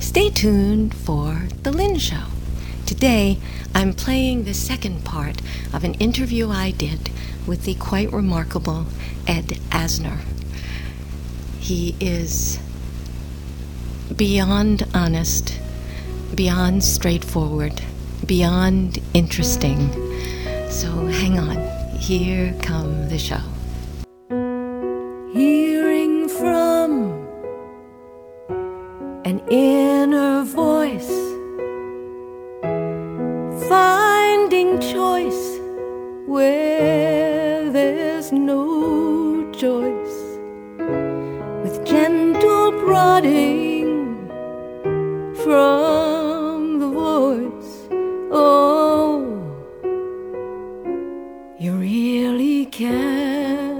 Stay tuned for The Lynn Show. Today, I'm playing the second part of an interview I did with the quite remarkable Ed Asner. He is beyond honest, beyond straightforward, beyond interesting. So hang on, here come the show. Hearing from an inner voice, finding choice where there's no choice, with gentle prodding from the voice. Oh, you really can.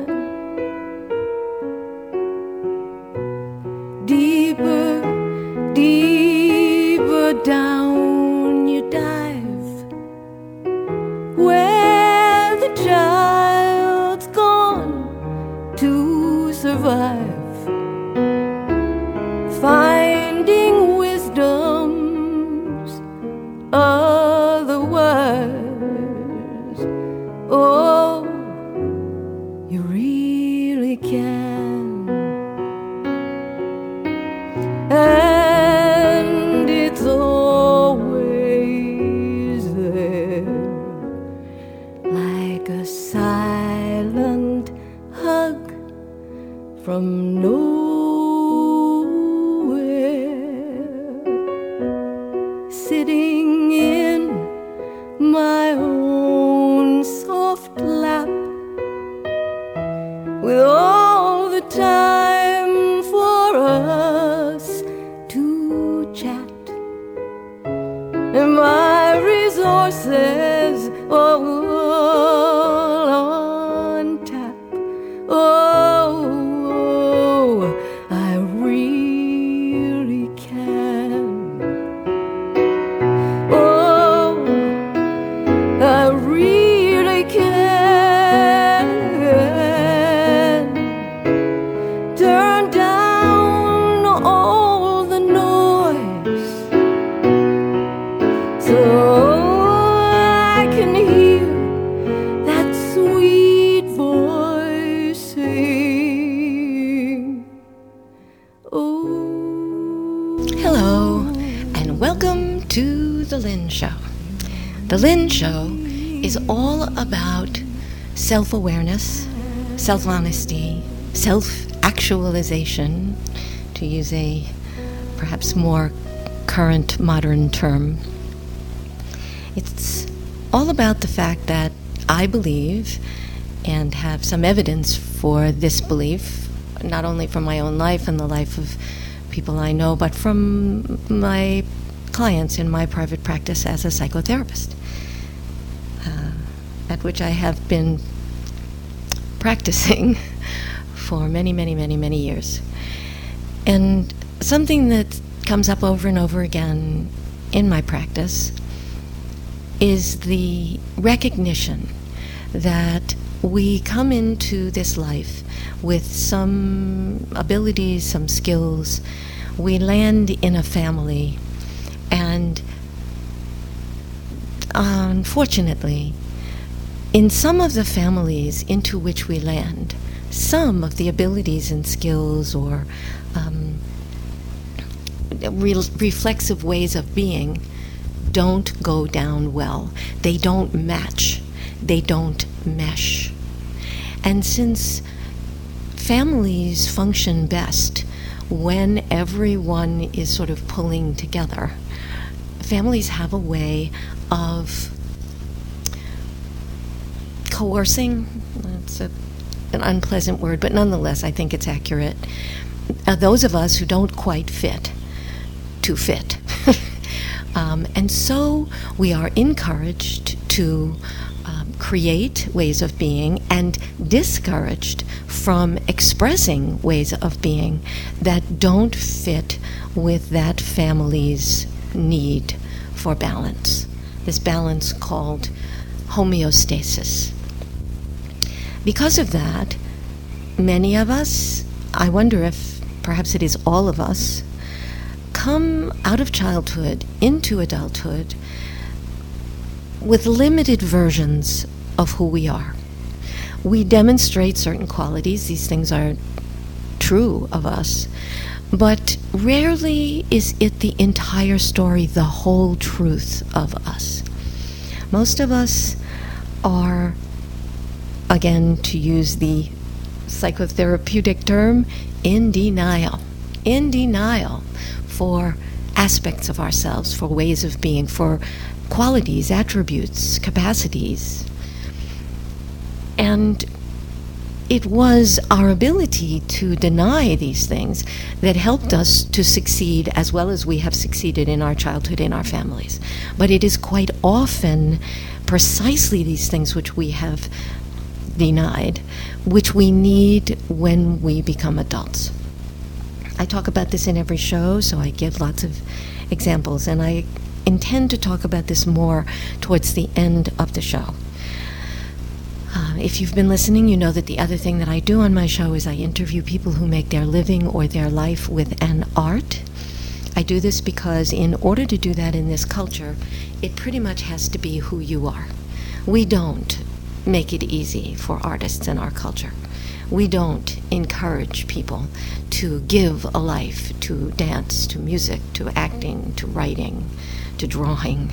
Deeper, deeper down you dive, where the child's gone to survive, finding wisdom's otherwise. Oh, you really can. And it's always there, like a silent hug from nowhere, sitting in my own soft lap, with all the time for us to chat, and my resources all on tap. Oh, I really can. Oh, I really can. Turn down all the noise so I can hear that sweet voice sing. Oh. Hello, and welcome to The Lynn Show. The Lynn Show is all about self-awareness, self-honesty, self-actualization, to use a perhaps more current modern term. It's all about the fact that I believe, and have some evidence for this belief, not only from my own life and the life of people I know, but from my clients in my private practice as a psychotherapist, at which I have been practicing for many, many, many, many years. And something that comes up over and over again in my practice is the recognition that we come into this life with some abilities, some skills. We land in a family, and unfortunately, in some of the families into which we land, some of the abilities and skills or reflexive ways of being don't go down well. They don't match. They don't mesh. And since families function best when everyone is sort of pulling together, families have a way of coercing. That's an unpleasant word, but nonetheless, I think it's accurate. Those of us who don't quite fit to fit. And so we are encouraged to create ways of being and discouraged from expressing ways of being that don't fit with that family's need for balance. This balance called homeostasis. Because of that, many of us, I wonder if perhaps it is all of us, come out of childhood into adulthood with limited versions of who we are. We demonstrate certain qualities. These things are true of us. But rarely is it the entire story, the whole truth of us. Most of us are, again, to use the psychotherapeutic term, in denial. In denial for aspects of ourselves, for ways of being, for qualities, attributes, capacities. And it was our ability to deny these things that helped us to succeed as well as we have succeeded in our childhood, in our families. But it is quite often precisely these things which we have denied, which we need when we become adults. I talk about this in every show, so I give lots of examples, and I intend to talk about this more towards the end of the show. If you've been listening, you know that the other thing that I do on my show is I interview people who make their living or their life with an art. I do this because in order to do that in this culture, it pretty much has to be who you are. We don't make it easy for artists in our culture. We don't encourage people to give a life to dance, to music, to acting, to writing, to drawing.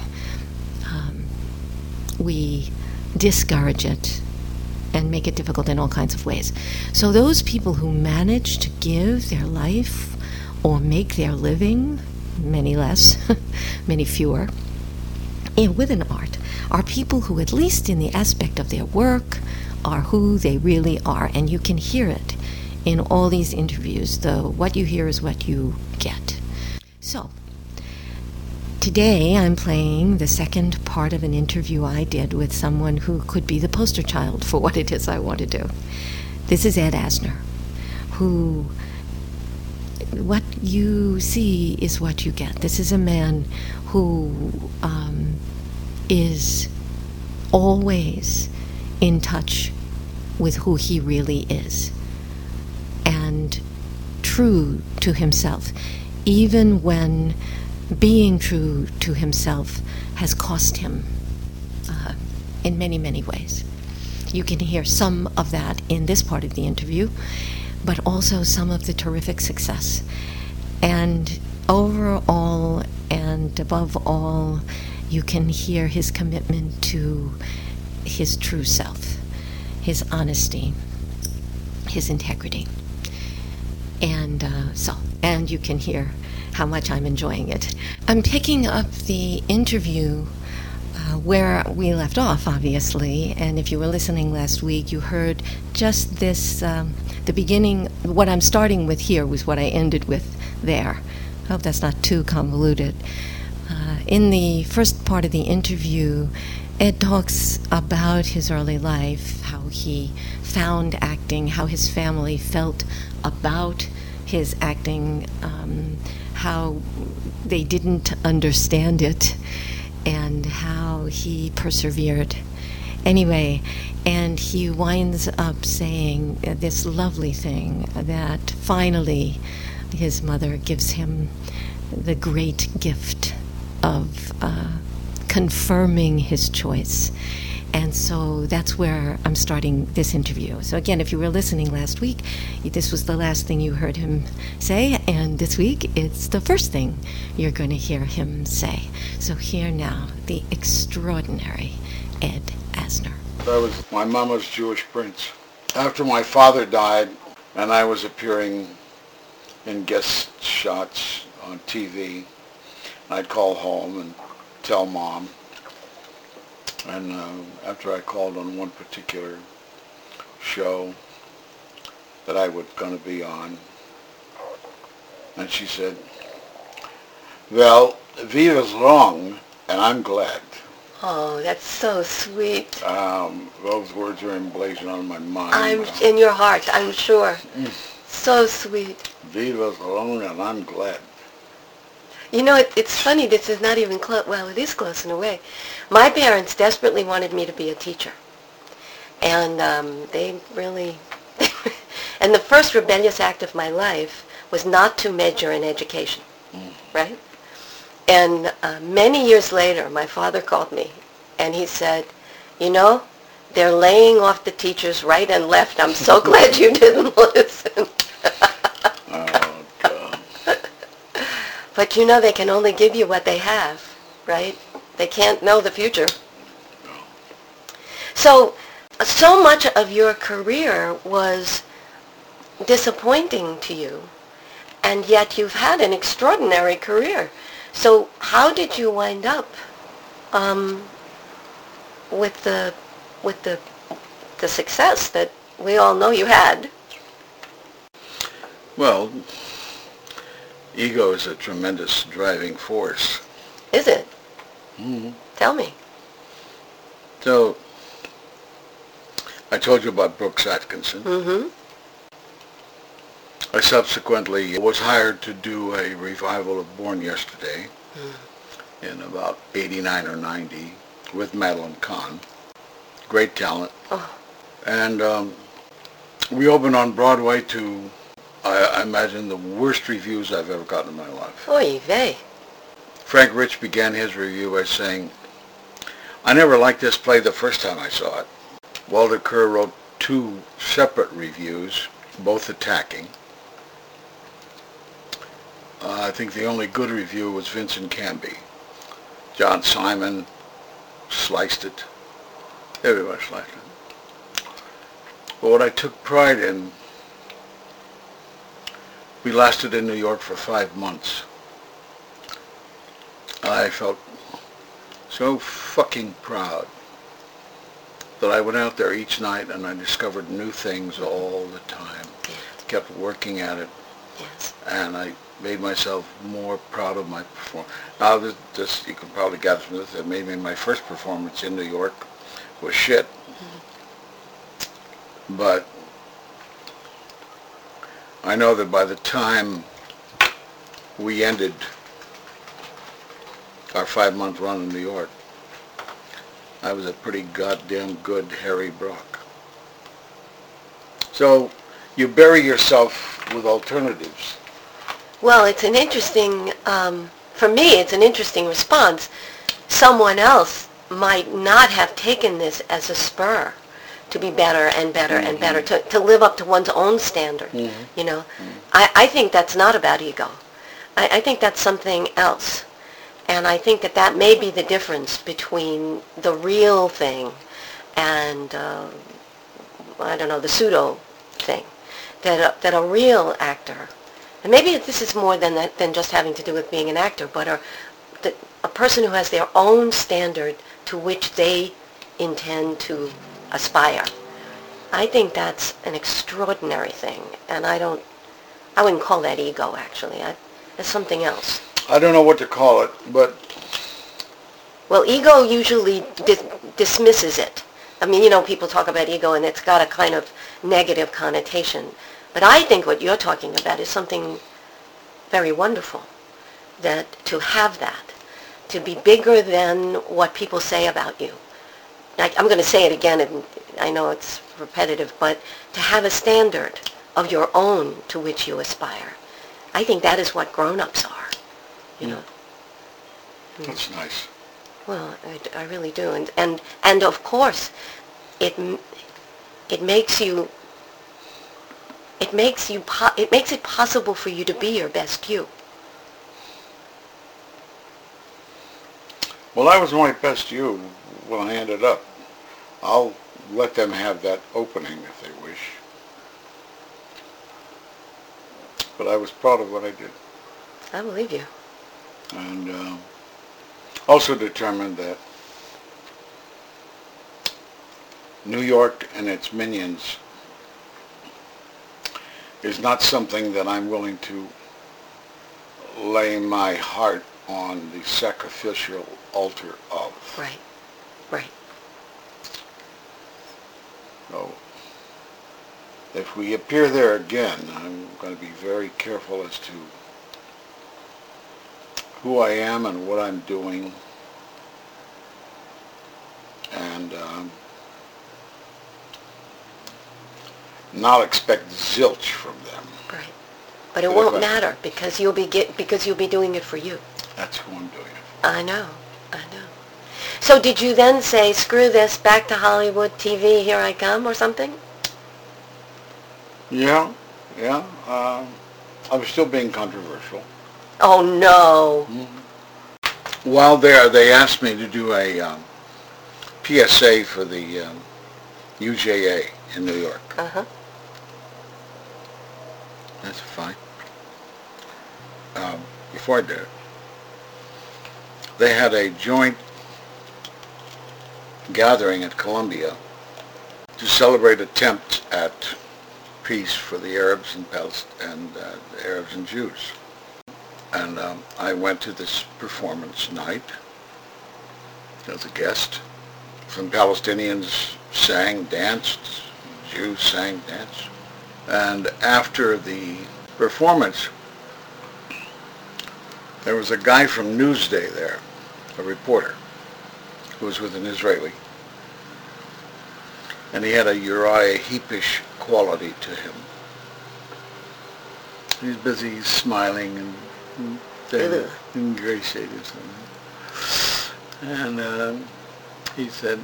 We discourage it and make it difficult in all kinds of ways. So those people who manage to give their life or make their living, many less, many fewer, with an art, are people who, at least in the aspect of their work, are who they really are. And you can hear it in all these interviews, though what you hear is what you get. So, today I'm playing the second part of an interview I did with someone who could be the poster child for what it is I want to do. This is Ed Asner, who, what you see is what you get. This is a man who is always in touch with who he really is and true to himself, even when being true to himself has cost him in many, many ways. You can hear some of that in this part of the interview, but also some of the terrific success. And overall and above all, you can hear his commitment to his true self, his honesty, his integrity. And and you can hear how much I'm enjoying it. I'm picking up the interview where we left off, obviously, and if you were listening last week, you heard just this, the beginning. What I'm starting with here was what I ended with there. I hope that's not too convoluted. In the first part of the interview, Ed talks about his early life, how he found acting, how his family felt about his acting, how they didn't understand it, and how he persevered. Anyway, and he winds up saying this lovely thing that finally his mother gives him the great gift of confirming his choice. And so that's where I'm starting this interview. So again, if you were listening last week, this was the last thing you heard him say, and this week it's the first thing you're going to hear him say. So here now, the extraordinary Ed Asner. My mom was Jewish Prince. After my father died, and I was appearing in guest shots on TV, I'd call home and tell Mom. And after I called on one particular show that I was going to be on, and she said, "Well, Viva's wrong, and I'm glad." Oh, that's so sweet. Those words are emblazoned on my mind. I'm in your heart, I'm sure. So sweet. Viva's wrong, and I'm glad. You know, it's funny, this is not even close. Well, it is close in a way. My parents desperately wanted me to be a teacher. And they really... and the first rebellious act of my life was not to major in education. right? And many years later, my father called me, and he said, you know, they're laying off the teachers right and left. I'm so glad you didn't listen. Oh, God. But you know, they can only give you what they have, right? They can't know the future. So much of your career was disappointing to you, and yet you've had an extraordinary career. So how did you wind up with the success that we all know you had? Well, ego is a tremendous driving force. Is it? Mm-hmm. Tell me. So, I told you about Brooks Atkinson. Mm-hmm. I subsequently was hired to do a revival of Born Yesterday in about 89 or 90 with Madeline Kahn. Great talent. Oh. And we opened on Broadway to, I imagine, the worst reviews I've ever gotten in my life. Oy vey. Frank Rich began his review by saying, I never liked this play the first time I saw it. Walter Kerr wrote 2 separate reviews, both attacking. I think the only good review was Vincent Canby. John Simon sliced it. Everybody sliced it. But what I took pride in, we lasted in New York for 5 months. I felt so fucking proud that I went out there each night and I discovered new things all the time. Yes. Kept working at it. Yes. And I made myself more proud of my performance. Now, this you can probably gather from this, that maybe my first performance in New York was shit. Mm-hmm. But I know that by the time we ended our 5-month run in New York, I was a pretty goddamn good Harry Brock. So you bury yourself with alternatives. Well, it's an interesting, for me, it's an interesting response. Someone else might not have taken this as a spur to be better and better and better, to live up to one's own standard, you know. I think that's not about ego. I think that's something else. And I think that may be the difference between the real thing and, I don't know, the pseudo thing. That a real actor, and maybe this is more than just having to do with being an actor, but a person who has their own standard to which they intend to aspire. I think that's an extraordinary thing, and I wouldn't call that ego, actually. It's something else. I don't know what to call it, but... Well, ego usually dismisses it. I mean, you know, people talk about ego and it's got a kind of negative connotation. But I think what you're talking about is something very wonderful. That to have that, to be bigger than what people say about you. I'm going to say it again, and I know it's repetitive, but to have a standard of your own to which you aspire. I think that is what grown-ups are. You know. That's nice. Well, I really do, and of course, it makes it possible for you to be your best you. Well, I was my best you when I ended up. I'll let them have that opening if they wish. But I was proud of what I did. I believe you. And also determined that New York and its minions is not something that I'm willing to lay my heart on the sacrificial altar of. Right, right. So if we appear there again, I'm going to be very careful as to who I am and what I'm doing, and not expect zilch from them. Right, But it won't matter because you'll be doing it for you. That's who I'm doing it. I know. So did you then say, screw this, back to Hollywood TV, here I come, or something? Yeah. I was still being controversial. Oh, no. Mm-hmm. While there, they asked me to do a PSA for the UJA in New York. Uh-huh. That's fine. Before I did it, they had a joint gathering at Columbia to celebrate attempts at peace for the Arabs and the Arabs and Jews. And I went to this performance night as a guest. Some Palestinians sang, danced, Jews sang, danced. And after the performance, there was a guy from Newsday there, a reporter, who was with an Israeli. And he had a Uriah Heepish quality to him. He's busy smiling and ingratiated something. And he said,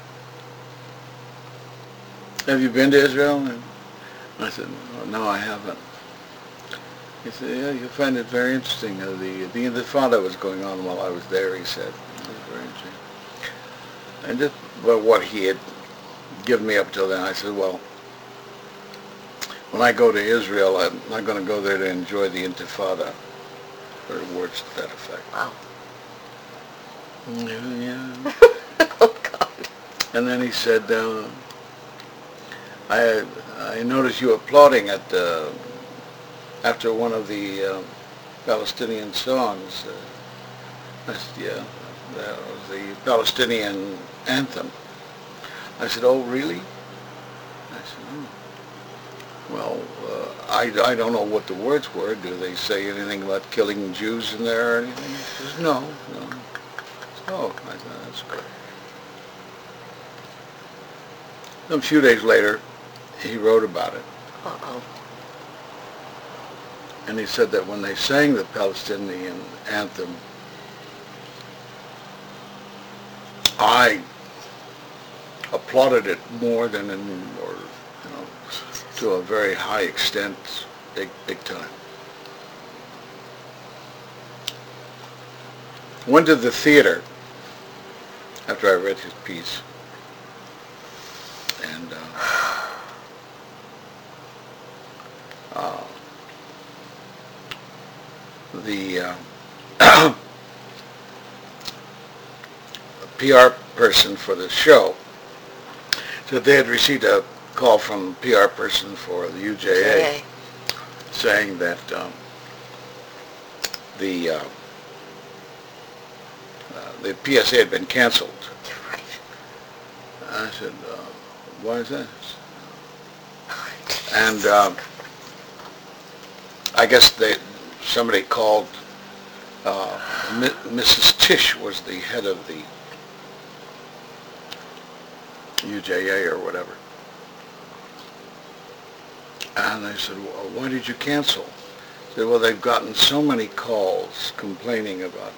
have you been to Israel? And I said, no, I haven't. He said, yeah, you'll find it very interesting. The Intifada was going on while I was there, he said. It was very interesting. And just what he had given me up till then, I said, well, when I go to Israel, I'm not going to go there to enjoy the Intifada, or words to that effect. Wow. Yeah. Oh, God. And then he said, I noticed you applauding at after one of the Palestinian songs. I said, yeah, that was the Palestinian anthem. I said, oh, really? I said, well, I don't know what the words were. Do they say anything about killing Jews in there or anything? He says, no. Oh, I said, that's good. A few days later, he wrote about it. Uh-oh. And he said that when they sang the Palestinian anthem, I applauded it more than to a very high extent, big time. Went to the theater after I read his piece, and the PR person for the show said they had received a call from a PR person for the UJA saying that the PSA had been canceled. Right. I said, why is that? And I guess somebody called, Mrs. Tish was the head of the UJA or whatever. And I said, well, why did you cancel? They said, well, they've gotten so many calls complaining about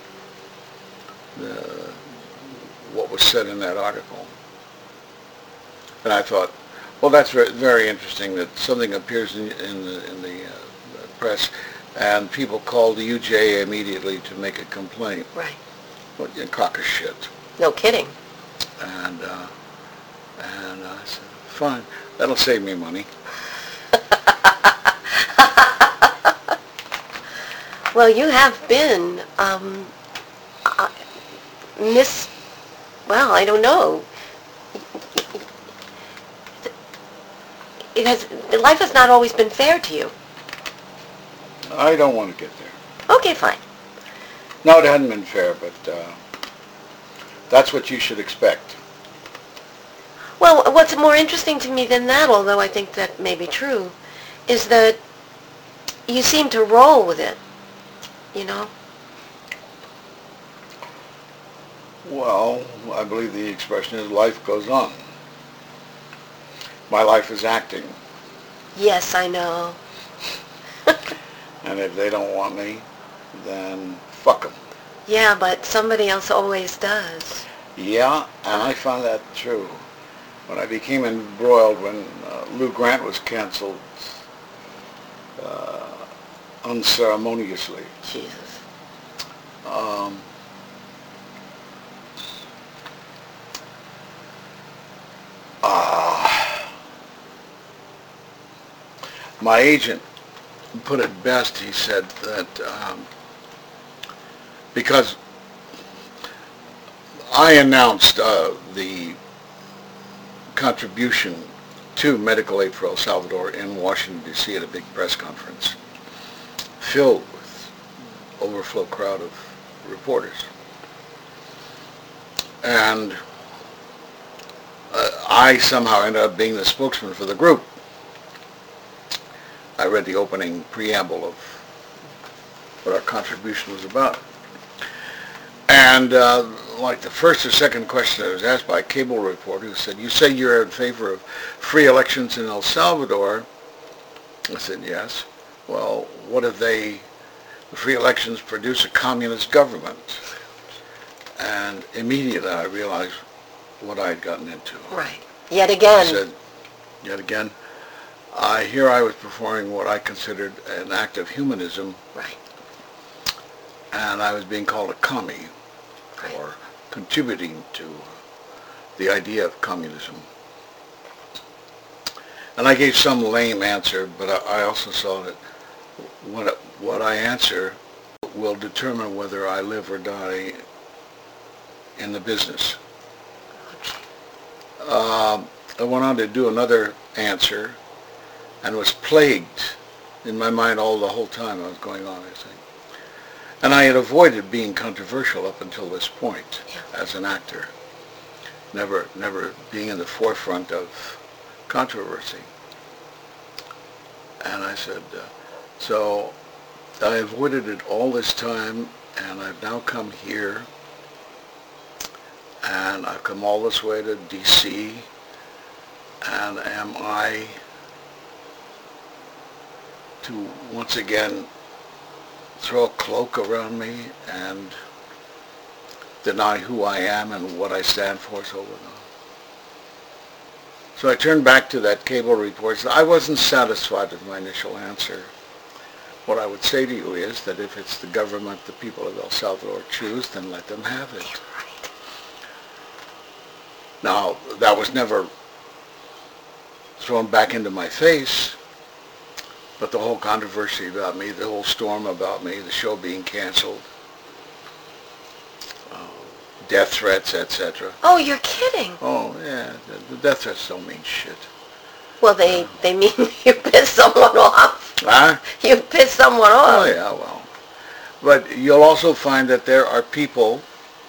what was said in that article. And I thought, well, that's very, very interesting that something appears in the press and people call the UJA immediately to make a complaint. Right. Well, a crock of shit. No kidding. And I said, fine, that'll save me money. Well, you have been well, I don't know. Life has not always been fair to you. I don't want to get there. Okay, fine. No, it hadn't been fair, but that's what you should expect. Well, what's more interesting to me than that, although I think that may be true, is that you seem to roll with it, you know? Well, I believe the expression is life goes on. My life is acting. Yes, I know. And if they don't want me, then fuck them. Yeah, but somebody else always does. Yeah, and I found that true. When I became embroiled when Lou Grant was canceled unceremoniously. Jesus. My agent put it best. He said that because I announced the contribution to Medical Aid for El Salvador in Washington, D.C. at a big press conference filled with overflow crowd of reporters. And I somehow ended up being the spokesman for the group. I read the opening preamble of what our contribution was about. And like the first or second question I was asked by a cable reporter who said, "You say you're in favor of free elections in El Salvador?" I said, "Yes." "Well, what if the free elections produce a communist government?" And immediately I realized what I had gotten into. Right. Yet again. I said, yet again, here I was performing what I considered an act of humanism. Right. And I was being called a commie for contributing to the idea of communism. And I gave some lame answer, but I also saw that what I answer will determine whether I live or die in the business. I went on to do another answer and was plagued in my mind the whole time I was going on, I think. And I had avoided being controversial up until this point as an actor, never being in the forefront of controversy. And I said, so I avoided it all this time, and I've now come here, and I've come all this way to D.C., and am I to once again throw a cloak around me and deny who I am and what I stand for, so on? So I turned back to that cable report. I wasn't satisfied with my initial answer. What I would say to you is that if it's the government the people of El Salvador choose, then let them have it. Now, that was never thrown back into my face, but the whole controversy about me, the whole storm about me, the show being canceled, death threats, etc. Oh, you're kidding. Oh, yeah, the death threats don't mean shit. Well, they mean you pissed someone off. Huh? You pissed someone off. Oh, yeah, well. But you'll also find that there are people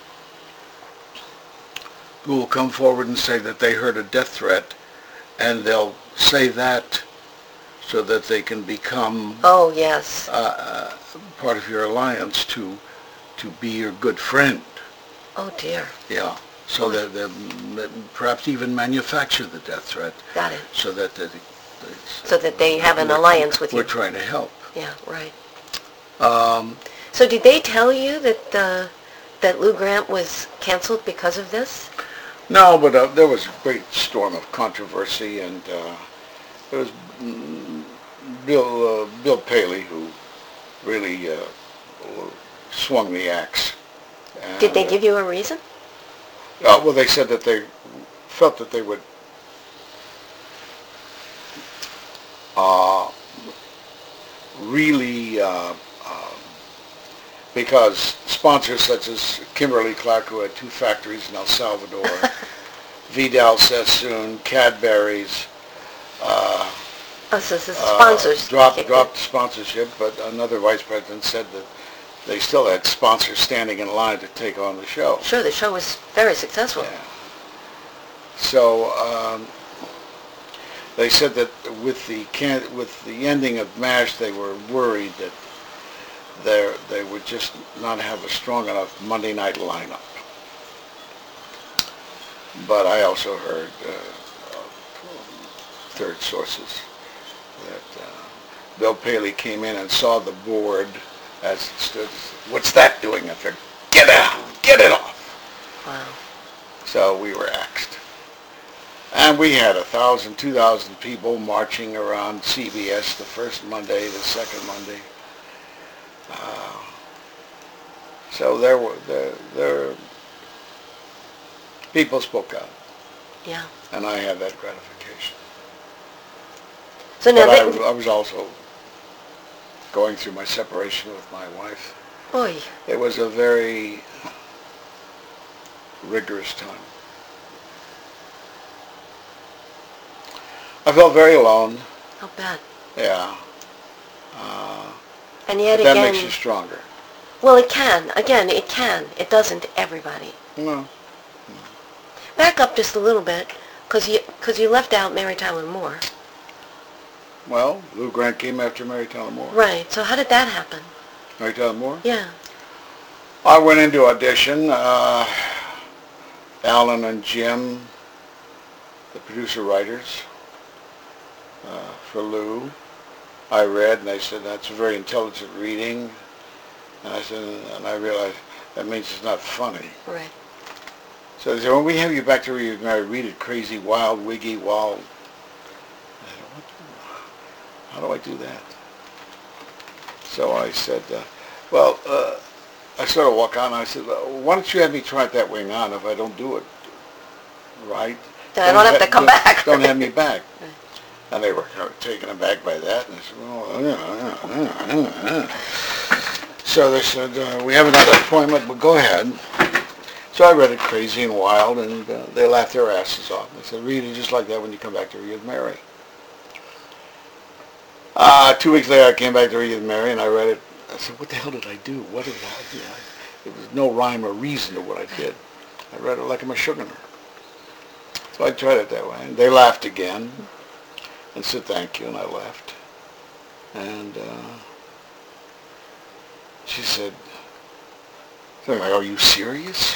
who will come forward and say that they heard a death threat, and they'll say that so that they can become Oh, yes. part of your alliance to be your good friend. Oh, dear. Yeah. So that they perhaps even manufacture the death threat. Got it. So that So that they have an alliance with you. We're trying to help. Yeah, right. So did they tell you that Lou Grant was canceled because of this? No, but there was a great storm of controversy, and there was Bill Paley who really swung the axe. And, Did they give you a reason? Well, they said that they felt that they would really, because sponsors such as Kimberly Clark, who had 2 factories in El Salvador, Vidal Sassoon, Cadbury's, Oh, so this is sponsors. dropped sponsorship, but another vice president said that they still had sponsors standing in line to take on the show. Sure, the show was very successful. Yeah. So they said that with the ending of MASH, they were worried that they would just not have a strong enough Monday night lineup. But I also heard third sources that Bill Paley came in and saw the board as it stood. What's that doing? I said, get out, get it off. Wow. So we were axed. And we had 1,000, 2,000 people marching around CBS the first Monday, the second Monday. So there people spoke out. Yeah. And I had that gratification. So now But I was also going through my separation with my wife. Oy. It was a very rigorous time. I felt very alone. How bad. Yeah. And yet But that again, makes you stronger. well, it can. Again, it can. It doesn't everybody. No. Back up just a little bit, because you left out Mary Tyler Moore. Well, Lou Grant came after Mary Tyler Moore. Right. So how did that happen? Mary Tyler Moore? Yeah. I went into audition. Alan and Jim, the producer-writers, for Lou. I read, and they said, that's a very intelligent reading. And I said, and I realized that means it's not funny. Right. So they said, when we have you back to read it crazy, wild, wiggy, wild. I said, how do I do that? So I said, I sort of walk on, and I said, why don't you have me try it that way now, and if I don't do it right, Then I don't have to come back. Don't have me back. Right. And they were kind of taken aback by that, and I said, well, So they said, we have another appointment, but go ahead. So I read it crazy and wild, and they laughed their asses off. They said, read it just like that when you come back to Read Mary. 2 weeks later, I came back to Read Mary, and I read it. I said, what the hell did I do? What did I do? There was no rhyme or reason to what I did. I read it like I'm a sugarer. So I tried it that way. And they laughed again and said thank you, and I left. And she said, something like, are you serious?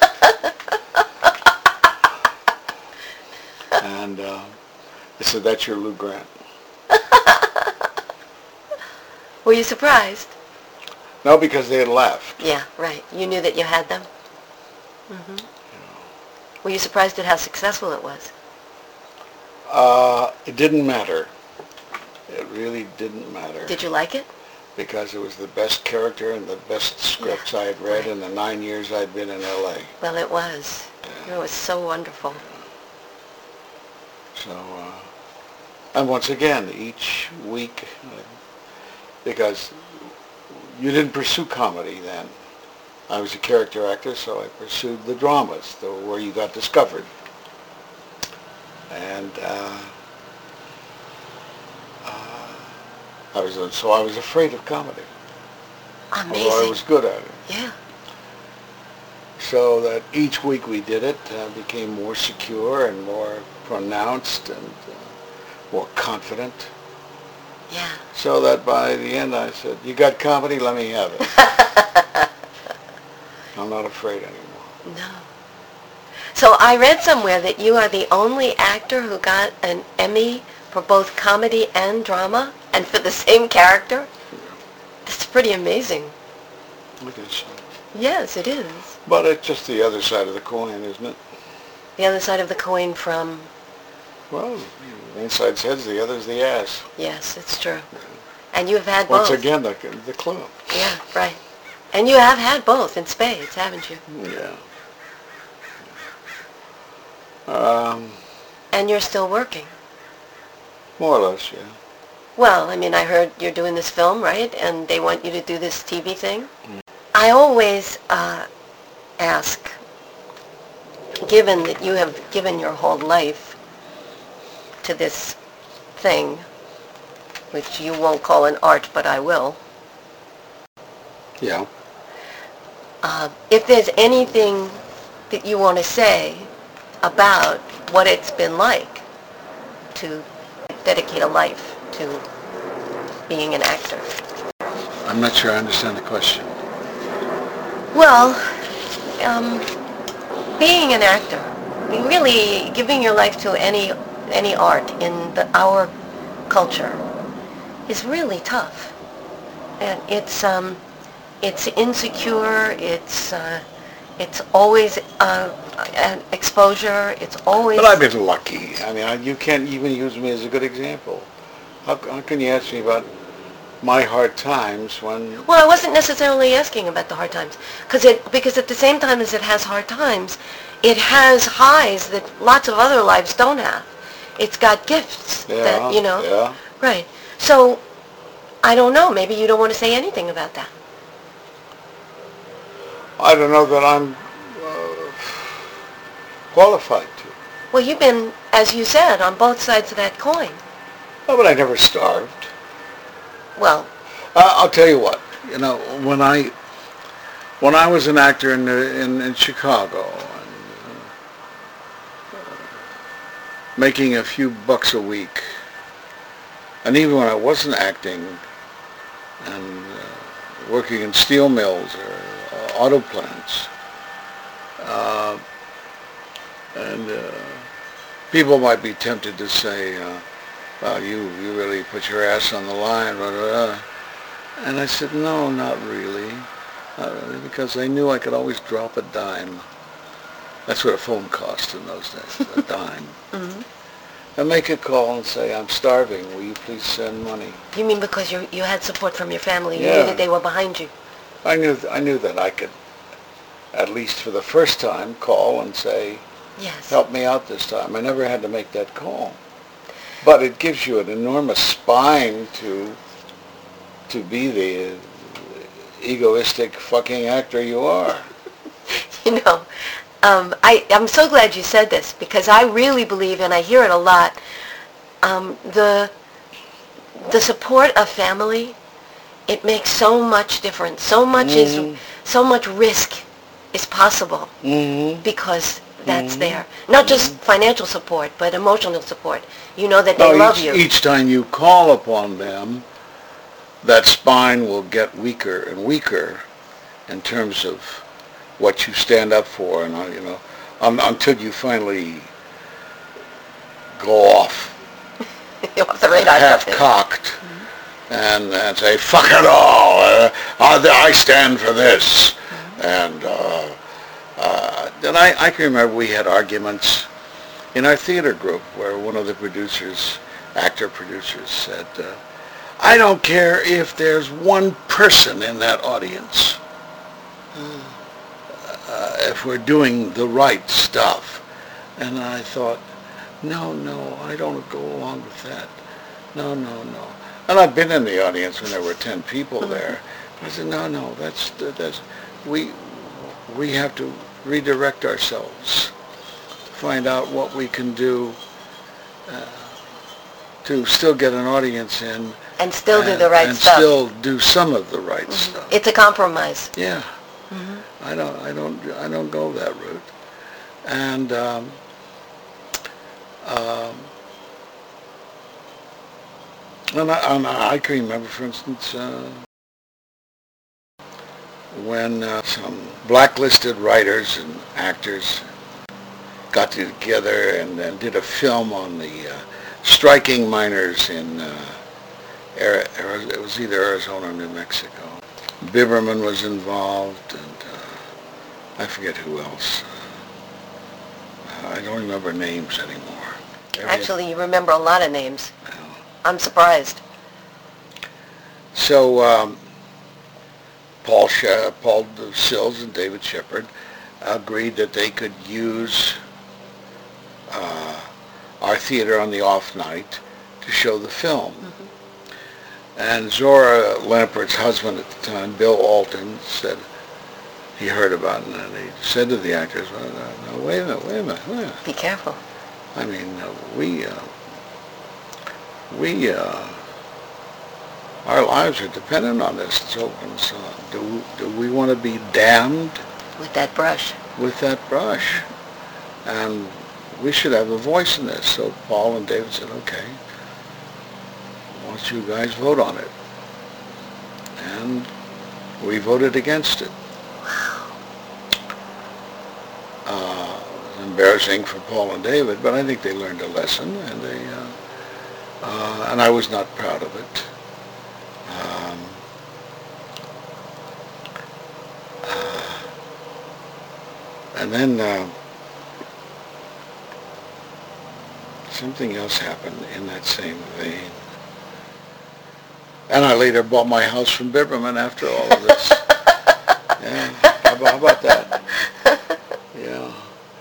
And I said, that's your Lou Grant. Were you surprised? No, because they had left. Yeah, right. You knew that you had them? Mm-hmm. Were you surprised at how successful it was? It didn't matter. It really didn't matter. Did you like it? Because it was the best character and the best scripts I had read in the 9 years I'd been in L.A. Well, it was. Yeah. It was so wonderful. So, and once again, each week, because you didn't pursue comedy then. I was a character actor, so I pursued the dramas, where you got discovered. And I was afraid of comedy. Amazing. Although I was good at it. Yeah. So that each week we did it became more secure and more pronounced and more confident. Yeah. So that by the end I said, you got comedy, let me have it. I'm not afraid anymore. No. So I read somewhere that you are the only actor who got an Emmy for both comedy and drama, and for the same character. That's pretty amazing. I guess so. Yes, it is. But it's just the other side of the coin, isn't it? The other side of the coin from... Well, one side's heads, the other's the ass. Yes, it's true. And you've had both. Once again, the club. Yeah, right. And you have had both in spades, haven't you? Yeah. And you're still working. More or less, yeah. Well, I mean, I heard you're doing this film, right? And they want you to do this TV thing. I always ask, given that you have given your whole life to this thing, which you won't call an art, but I will, Yeah. if there's anything that you want to say about what it's been like to dedicate a life to being an actor. I'm not sure I understand the question. Well, being an actor, really giving your life to any art in our culture is really tough. And it's insecure, it's always an exposure, it's always... But I've been lucky. I mean, you can't even use me as a good example. How can you ask me about my hard times when... Well, I wasn't necessarily asking about the hard times, because at the same time as it has hard times, it has highs that lots of other lives don't have. It's got gifts that, you know. Yeah. Right. So, I don't know. Maybe you don't want to say anything about that. I don't know that I'm qualified to. Well, you've been, as you said, on both sides of that coin. Oh, but I never starved. Well, I'll tell you what. You know, when I was an actor in Chicago, and, making a few bucks a week, and even when I wasn't acting, and working in steel mills or auto plants, and people might be tempted to say, well, you really put your ass on the line, blah, blah, blah. And I said, no, not really, because I knew I could always drop a dime. That's what a phone cost in those days, a dime. Mm-hmm. And make a call and say, I'm starving, will you please send money? You mean because you had support from your family, you Yeah. knew that they were behind you? I knew that I could, at least for the first time, call and say, Yes. help me out this time. I never had to make that call. But it gives you an enormous spine to be the egoistic fucking actor you are. You know, I'm so glad you said this, because I really believe, and I hear it a lot, the support of family, it makes so much difference. So much so much risk is possible because that's there. Not just financial support, but emotional support. You know that they love you. Each time you call upon them, that spine will get weaker and weaker in terms of what you stand up for, and you know, until you finally go off Off the radar. half-cocked and say, fuck it all, I stand for this. And then I can remember we had arguments in our theater group where one of the actor producers said, I don't care if there's one person in that audience, if we're doing the right stuff. And I thought, no, I don't go along with that. No. And I've been in the audience when there were 10 people there. I said, no, that's we have to redirect ourselves, find out what we can do to still get an audience in. And still do the right stuff. And still do some of the right stuff. It's a compromise. Yeah. I don't go that route. And I can remember, for instance, when some blacklisted writers and actors got together and did a film on the striking miners in it was either Arizona or New Mexico. Biberman was involved, and I forget who else. I don't remember names anymore. Actually, you remember a lot of names. Well, I'm surprised. so Paul Sills and David Shepard agreed that they could use our theater on the off night to show the film. And Zora Lampert's husband at the time, Bill Alton, said he heard about it, and he said to the actors, well, no, wait a minute. Be careful. I mean, our lives are dependent on this. So do we want to be damned With that brush. with that brush? And we should have a voice in this. So Paul and David said, okay, why don't you guys vote on it? And we voted against it. Embarrassing for Paul and David, but I think they learned a lesson, and and I was not proud of it. And then something else happened in that same vein. And I later bought my house from Biberman after all of this. Yeah, how about that? Yeah.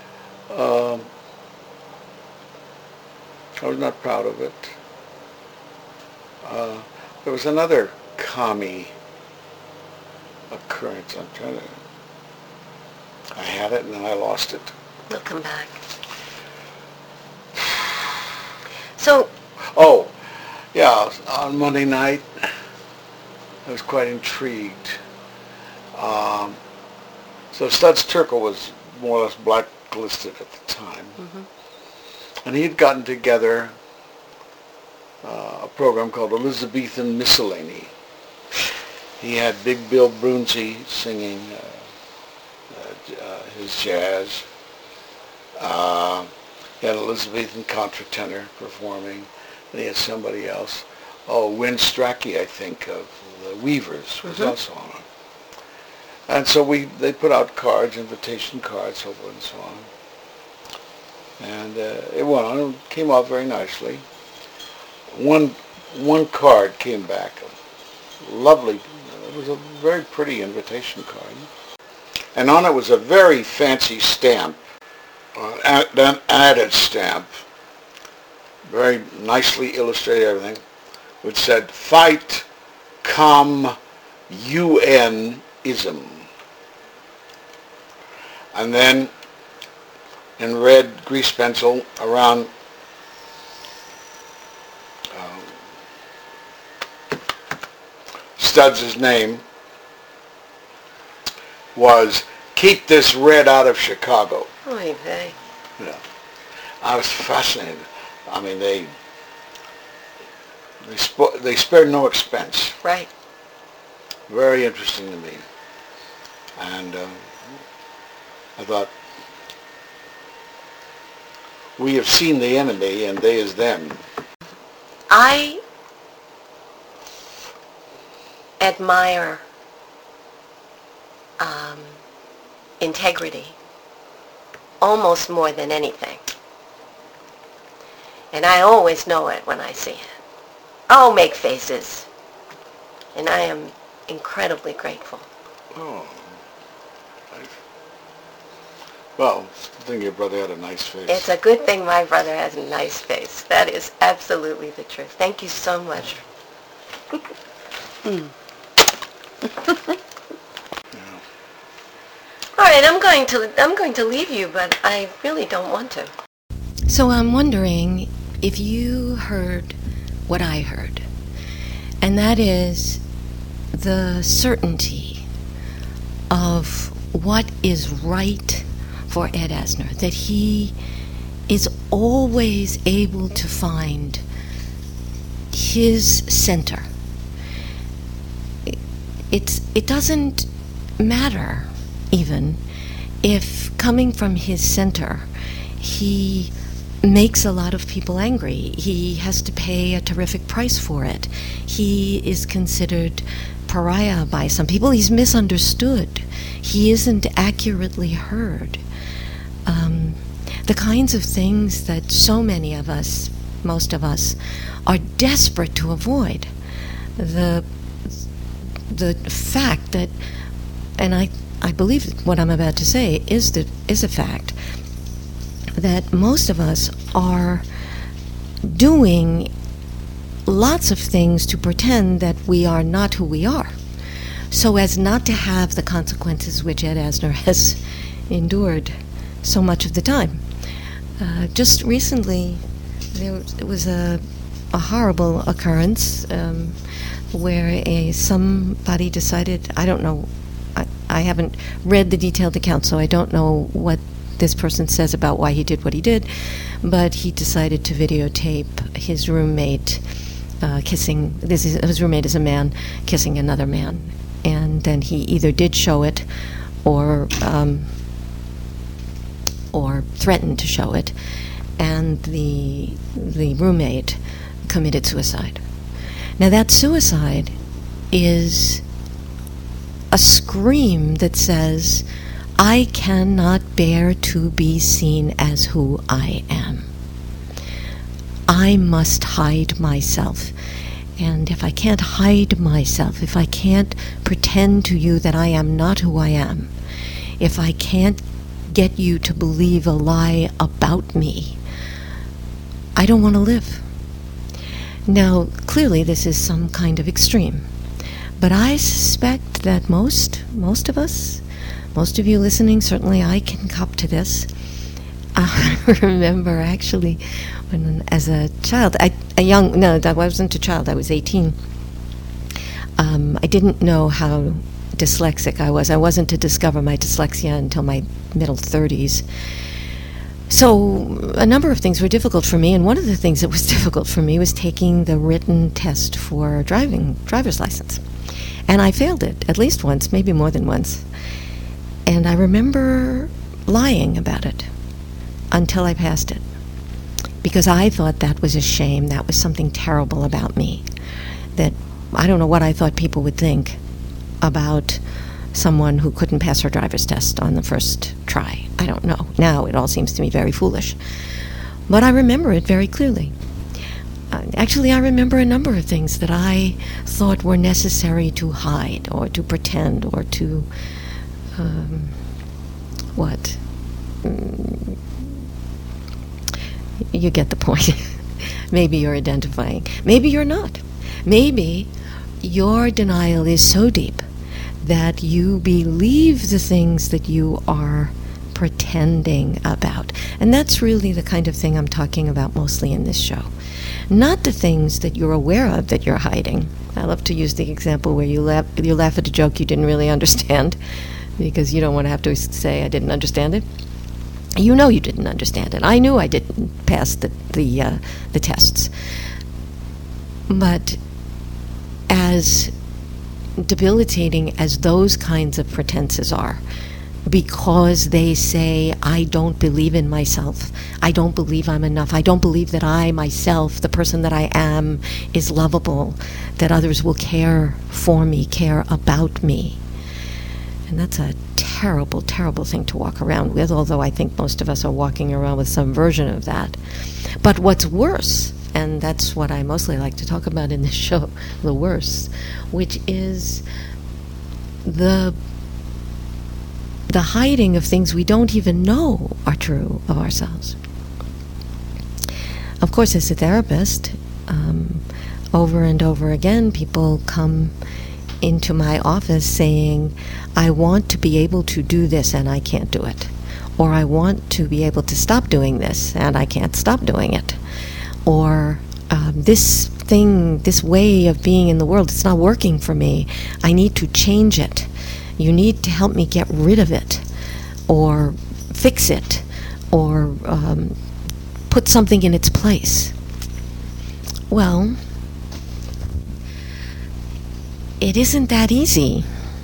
I was not proud of it. There was another commie occurrence. I had it and then I lost it. It'll come back. So. Oh, yeah, on Monday night, I was quite intrigued. So Studs Terkel was more or less blacklisted at the time. Mm-hmm. And he had gotten together a program called Elizabethan Miscellany. He had Big Bill Brunzi singing his jazz. He had Elizabethan contratenor performing, and he had somebody else. Oh, Win Strachey, I think, of the Weavers was also on it. And so they put out cards, invitation cards, so forth and so on. And it went on. It came out very nicely. One card came back, lovely. It was a very pretty invitation card. And on it was a very fancy stamp, an added stamp, very nicely illustrated everything, which said, "Fight, UN-ism." And then in red grease pencil around Studs' name was "Keep this red out of Chicago." Oy vey. Yeah. I was fascinated. I mean, they spared no expense. Right. Very interesting to me. And I thought, we have seen the enemy and they is them. I admire integrity almost more than anything. And I always know it when I see it. I'll make faces. And I am incredibly grateful. Oh. Nice. Well, I think your brother had a nice face. It's a good thing my brother has a nice face. That is absolutely the truth. Thank you so much. All right, I'm going to leave you, but I really don't want to. So I'm wondering if you heard what I heard, and that is the certainty of what is right for Ed Asner, that he is always able to find his center. It doesn't matter even if coming from his center he makes a lot of people angry. He has to pay a terrific price for it. He is considered pariah by some people. He's misunderstood. He isn't accurately heard. The kinds of things that so many of us, most of us, are desperate to avoid. The fact that, and I believe what I'm about to say is a fact, that most of us are doing lots of things to pretend that we are not who we are, so as not to have the consequences which Ed Asner has endured so much of the time. Just recently, there was a horrible occurrence where somebody decided, I don't know, I haven't read the detailed account, so I don't know what this person says about why he did what he did, but he decided to videotape his roommate kissing, his roommate is a man, kissing another man. And then he either did show it or threatened to show it, and the roommate committed suicide. Now that suicide is a scream that says, I cannot bear to be seen as who I am. I must hide myself. And if I can't hide myself, if I can't pretend to you that I am not who I am, if I can't get you to believe a lie about me, I don't want to live. Now, clearly this is some kind of extreme, but I suspect that most of us, most of you listening, certainly I can cop to this. I remember actually when, as a child, I wasn't a child, I was 18. I didn't know how dyslexic I was. I wasn't to discover my dyslexia until my middle 30s. So a number of things were difficult for me, and one of the things that was difficult for me was taking the written test for driver's license. And I failed it at least once, maybe more than once. And I remember lying about it until I passed it, because I thought that was a shame, that was something terrible about me, that I don't know what I thought people would think about someone who couldn't pass her driver's test on the first try. I don't know. Now it all seems to me very foolish. But I remember it very clearly. Actually, I remember a number of things that I thought were necessary to hide or to pretend or to, You get the point. Maybe you're identifying. Maybe you're not. Maybe your denial is so deep that you believe the things that you are pretending about. And that's really the kind of thing I'm talking about mostly in this show. Not the things that you're aware of that you're hiding. I love to use the example where you laugh at a joke you didn't really understand, because you don't want to have to say, I didn't understand it. You know you didn't understand it. I knew I didn't pass the tests. But as debilitating as those kinds of pretenses are, because they say, I don't believe in myself, I don't believe I'm enough, I don't believe that I, myself, the person that I am, is lovable, that others will care for me, care about me. And that's a terrible, terrible thing to walk around with, although I think most of us are walking around with some version of that. But what's worse, and that's what I mostly like to talk about in this show, the worst, which is the hiding of things we don't even know are true of ourselves. Of course, as a therapist, over and over again, people come into my office saying, I want to be able to do this and I can't do it. Or I want to be able to stop doing this and I can't stop doing it. Or this way of being in the world, it's not working for me. I need to change it. You need to help me get rid of it, or fix it, or put something in its place. Well, it isn't that easy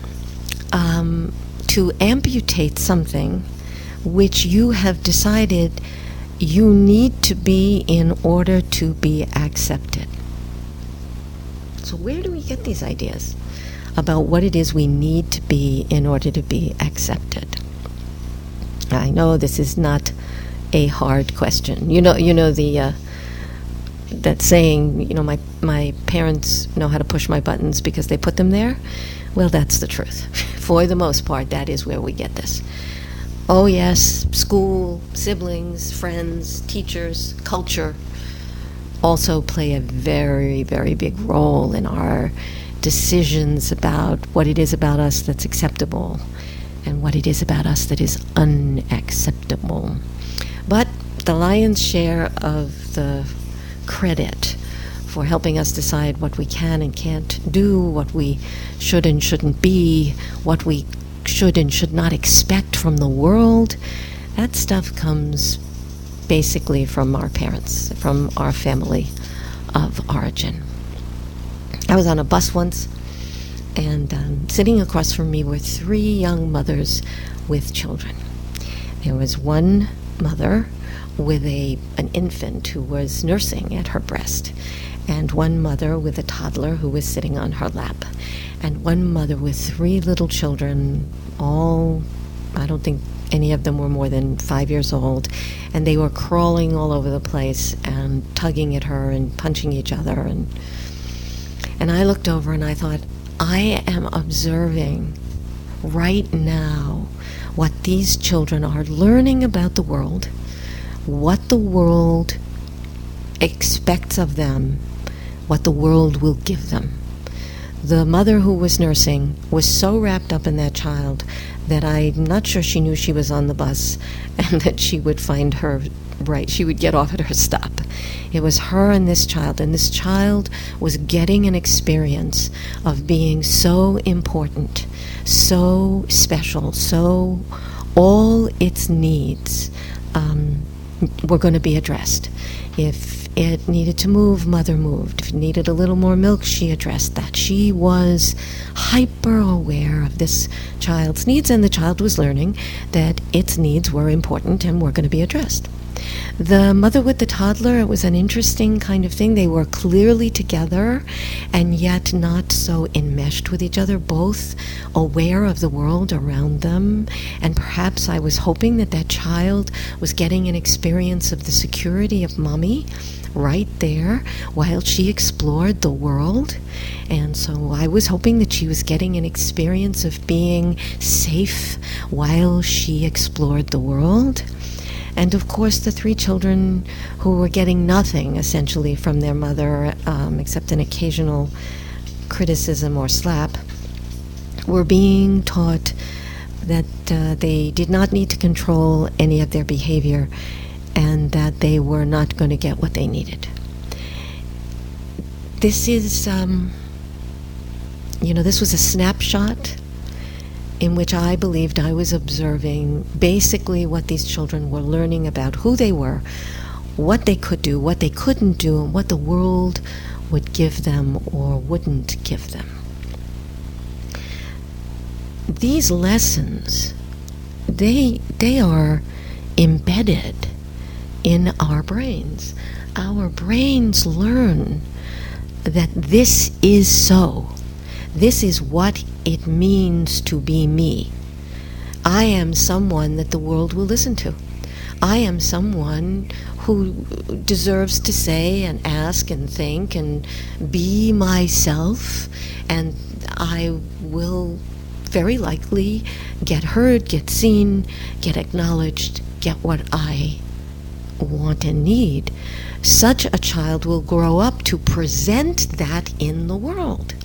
to amputate something which you have decided you need to be in order to be accepted. So where do we get these ideas about what it is we need to be in order to be accepted? I know this is not a hard question. You know the that saying, my parents know how to push my buttons because they put them there. Well, that's the truth. For the most part, that is where we get this. Oh yes, school, siblings, friends, teachers, culture also play a very, very big role in our decisions about what it is about us that's acceptable and what it is about us that is unacceptable. But the lion's share of the credit for helping us decide what we can and can't do, what we should and shouldn't be, what we should and should not expect from the world, that stuff comes basically from our parents, from our family of origin. I was on a bus once, and sitting across from me were three young mothers with children. There was one mother with an infant who was nursing at her breast, and one mother with a toddler who was sitting on her lap, and one mother with three little children, all I don't think any of them were more than 5 years old, and they were crawling all over the place and tugging at her and punching each other. And I looked over and I thought, I am observing right now what these children are learning about the world, what the world expects of them, what the world will give them. The mother who was nursing was so wrapped up in that child that I'm not sure she knew she was on the bus and that she would find her right. She would get off at her stop. It was her and this child was getting an experience of being so important, so special, so all its needs were going to be addressed. If it needed to move, mother moved. If it needed a little more milk, she addressed that. She was hyper aware of this child's needs, and the child was learning that its needs were important and were going to be addressed. The mother with the toddler, it was an interesting kind of thing. They were clearly together and yet not so enmeshed with each other, both aware of the world around them. And perhaps I was hoping that that child was getting an experience of the security of mommy right there while she explored the world. And so I was hoping that she was getting an experience of being safe while she explored the world. And of course, the three children who were getting nothing, essentially, from their mother, except an occasional criticism or slap, were being taught that they did not need to control any of their behavior and that they were not going to get what they needed. This is, this was a snapshot in which I believed I was observing basically what these children were learning about who they were, what they could do, what they couldn't do, and what the world would give them or wouldn't give them. These lessons, they are embedded in our brains. Our brains learn that this is so. This is what it means to be me. I am someone that the world will listen to. I am someone who deserves to say and ask and think and be myself, and I will very likely get heard, get seen, get acknowledged, get what I want and need. Such a child will grow up to present that in the world.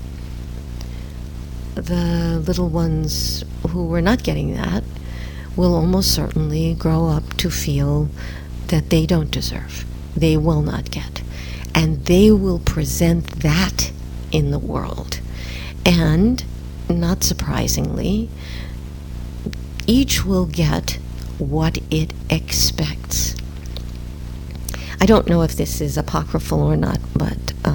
The little ones who were not getting that will almost certainly grow up to feel that they don't deserve, they will not get, and they will present that in the world. And, not surprisingly, each will get what it expects. I don't know if this is apocryphal or not, but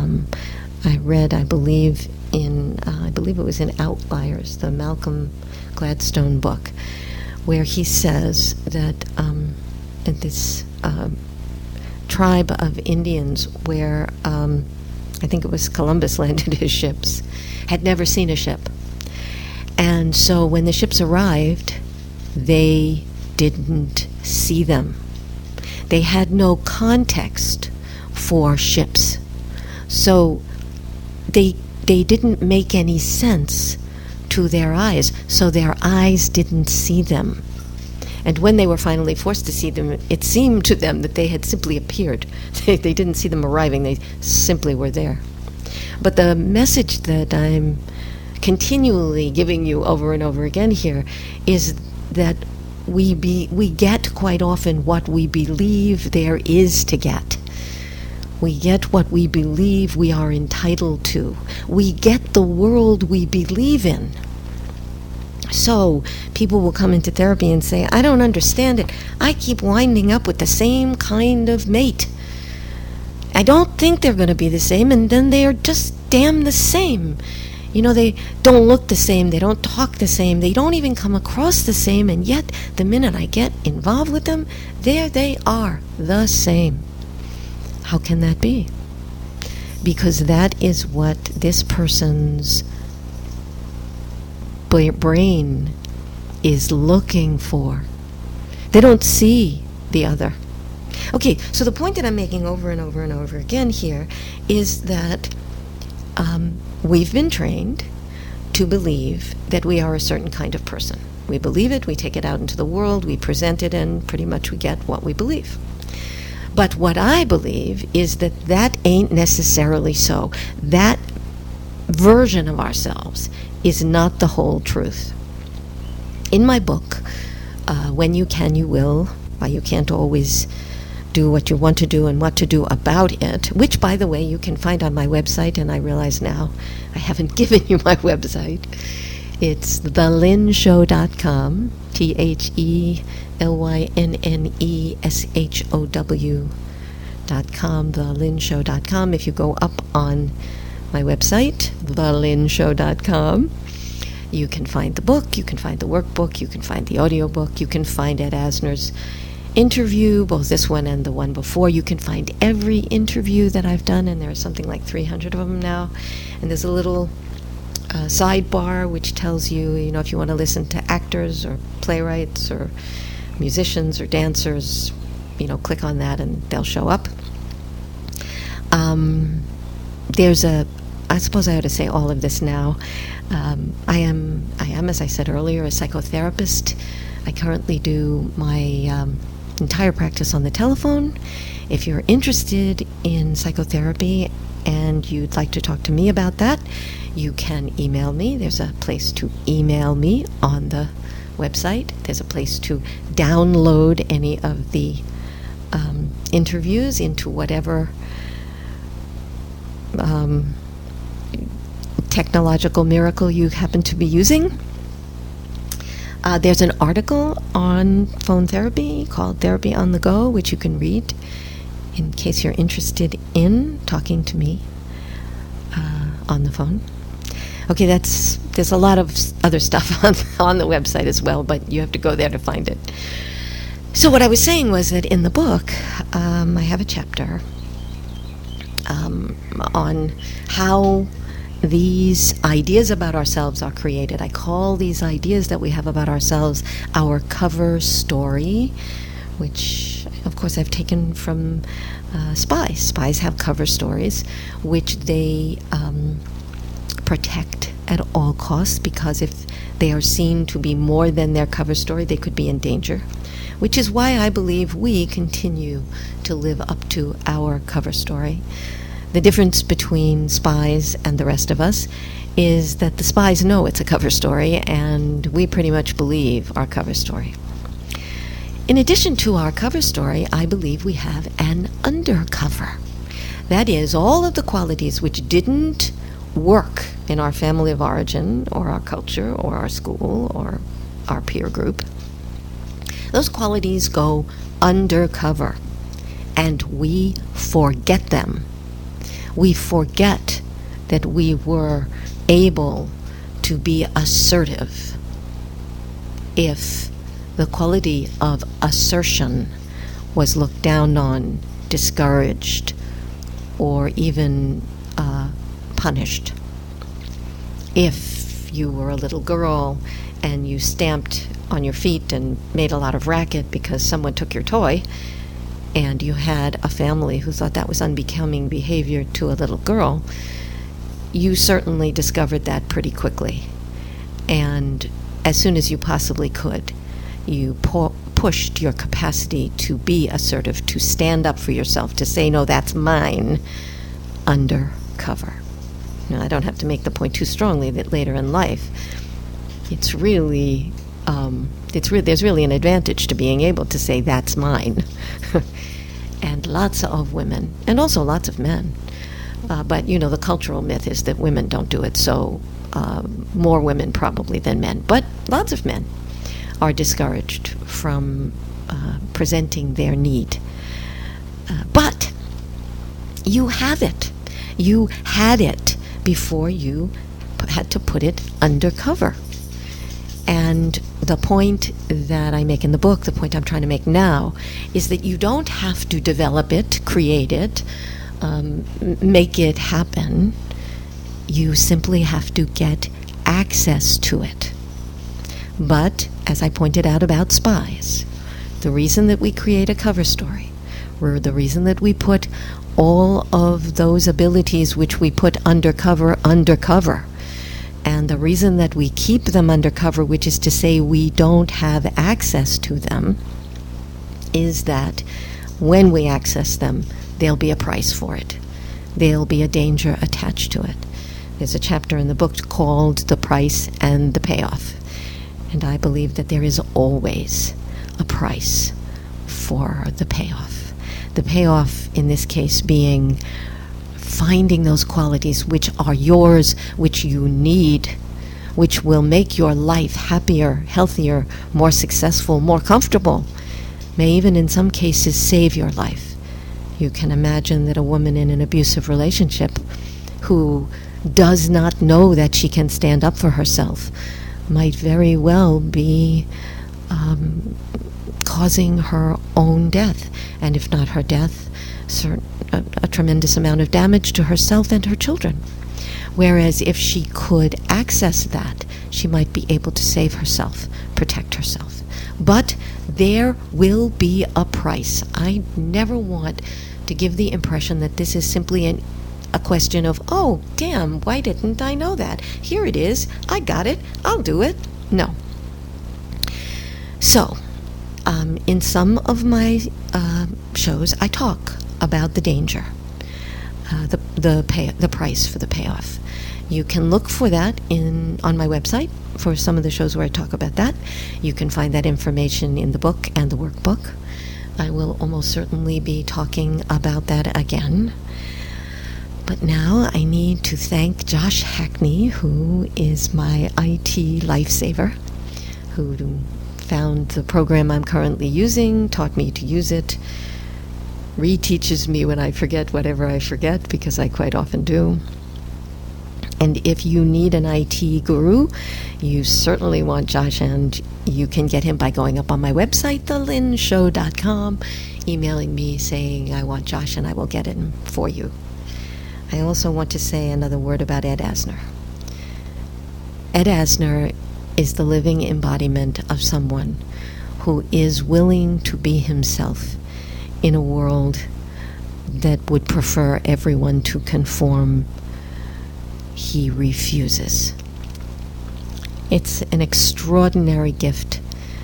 I read, I believe it was in Outliers, the Malcolm Gladstone book, where he says that in this tribe of Indians where I think it was Columbus landed his ships, had never seen a ship. And so when the ships arrived, they didn't see them. They had no context for ships. So they didn't make any sense to their eyes, so their eyes didn't see them. And when they were finally forced to see them, it seemed to them that they had simply appeared. They didn't see them arriving, they simply were there. But the message that I'm continually giving you over and over again here is that we get quite often what we believe there is to get. We get what we believe we are entitled to. We get the world we believe in. So people will come into therapy and say, I don't understand it. I keep winding up with the same kind of mate. I don't think they're going to be the same, and then they are just damn the same. You know, they don't look the same, they don't talk the same, they don't even come across the same, and yet the minute I get involved with them, there they are, the same. How can that be? Because that is what this person's brain is looking for. They don't see the other. Okay, so the point that I'm making over and over and over again here is that we've been trained to believe that we are a certain kind of person. We believe it, we take it out into the world, we present it, and pretty much we get what we believe. But what I believe is that that ain't necessarily so. That version of ourselves is not the whole truth. In my book, When You Can, You Will, Why You Can't Always Do What You Want to Do and What to Do About It, which, by the way, you can find on my website, and I realize now I haven't given you my website. It's thelynshow.com, TheLynneshow.com, thelynshow.com. If you go up on my website, thelynshow.com, you can find the book, you can find the workbook, you can find the audiobook, you can find Ed Asner's interview, both this one and the one before. You can find every interview that I've done, and there are something like 300 of them now. And there's a little sidebar which tells you, if you want to listen to actors or playwrights or musicians or dancers, click on that and they'll show up. I suppose I ought to say all of this now. I am, as I said earlier, a psychotherapist. I currently do my entire practice on the telephone. If you're interested in psychotherapy and you'd like to talk to me about that, you can email me. There's a place to email me on the website. There's a place to download any of the interviews into whatever technological miracle you happen to be using. There's an article on phone therapy called Therapy on the Go, which you can read in case you're interested in talking to me on the phone. Okay, there's a lot of other stuff on the website as well, but you have to go there to find it. So what I was saying was that in the book, I have a chapter on how these ideas about ourselves are created. I call these ideas that we have about ourselves our cover story, which, of course, I've taken from spies. Spies have cover stories, which they protect at all costs, because if they are seen to be more than their cover story, they could be in danger, which is why I believe we continue to live up to our cover story. The difference between spies and the rest of us is that the spies know it's a cover story, and we pretty much believe our cover story. In addition to our cover story, I believe we have an undercover. That is, all of the qualities which didn't work in our family of origin, or our culture, or our school, or our peer group, those qualities go undercover, and we forget them. We forget that we were able to be assertive if the quality of assertion was looked down on, discouraged, or even punished. If you were a little girl and you stamped on your feet and made a lot of racket because someone took your toy, and you had a family who thought that was unbecoming behavior to a little girl, you certainly discovered that pretty quickly. And as soon as you possibly could, you pushed your capacity to be assertive, to stand up for yourself, to say, no, that's mine, undercover. Now, I don't have to make the point too strongly that later in life, there's really an advantage to being able to say, that's mine. And lots of women, and also lots of men, but the cultural myth is that women don't do it, so more women probably than men, but lots of men are discouraged from presenting their need. But you have it. You had it before you had to put it undercover. And the point that I make in the book, the point I'm trying to make now, is that you don't have to develop it, create it, make it happen. You simply have to get access to it. But, as I pointed out about spies, the reason that we create a cover story, or the reason that we put all of those abilities which we put undercover, and the reason that we keep them undercover, which is to say we don't have access to them, is that when we access them, there'll be a price for it. There'll be a danger attached to it. There's a chapter in the book called The Price and the Payoff. And I believe that there is always a price for the payoff. The payoff in this case being finding those qualities which are yours, which you need, which will make your life happier, healthier, more successful, more comfortable, may even in some cases save your life. You can imagine that a woman in an abusive relationship who does not know that she can stand up for herself might very well be causing her own death, and if not her death, a tremendous amount of damage to herself and her children. Whereas if she could access that, she might be able to save herself, protect herself. But there will be a price. I never want to give the impression that this is simply a question of, oh, damn, why didn't I know that? Here it is. I got it. I'll do it. No. So, in some of my shows, I talk about the danger, the price for the payoff. You can look for that on my website for some of the shows where I talk about that. You can find that information in the book and the workbook. I will almost certainly be talking about that again. But now I need to thank Josh Hackney, who is my IT lifesaver, who found the program I'm currently using, taught me to use it, reteaches me when I forget whatever I forget, because I quite often do. And if you need an IT guru, you certainly want Josh, and you can get him by going up on my website, thelynshow.com, emailing me saying, I want Josh, and I will get him for you. I also want to say another word about Ed Asner. Ed Asner is the living embodiment of someone who is willing to be himself in a world that would prefer everyone to conform. He refuses. It's an extraordinary gift.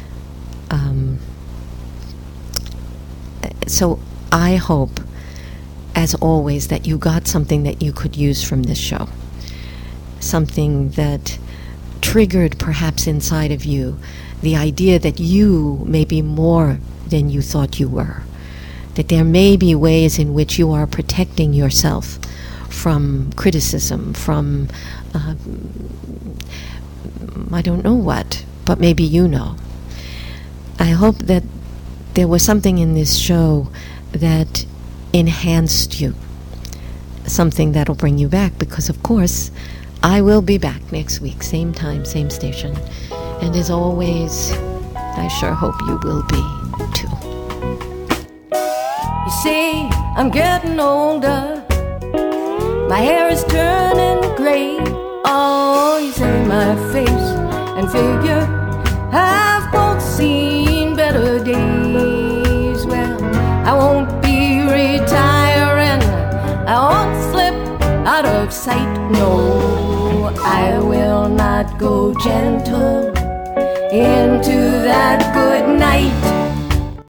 So I hope, as always, that you got something that you could use from this show. Something that triggered perhaps inside of you the idea that you may be more than you thought you were. That there may be ways in which you are protecting yourself from criticism, from I don't know what, but maybe you know. I hope that there was something in this show that enhanced you, something that'll bring you back, because of course I will be back next week, same time, same station, and as always, I sure hope you will be too. You see, I'm getting older, my hair is turning gray. Oh, you say my face and figure have both seen better days. Well, I won't be retiring, I won't slip out of sight. No, I will not go gentle into that good night.